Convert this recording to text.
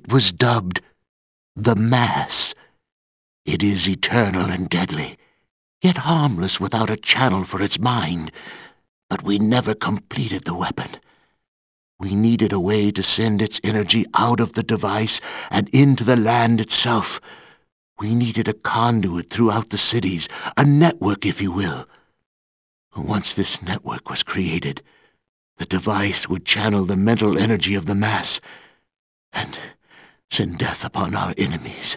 was dubbed the Mass. It is eternal and deadly, yet harmless without a channel for its mind. But we never completed the weapon. We needed a way to send its energy out of the device and into the land itself. We needed a conduit throughout the cities, a network, if you will. Once this network was created, the device would channel the mental energy of the Mass and send death upon our enemies.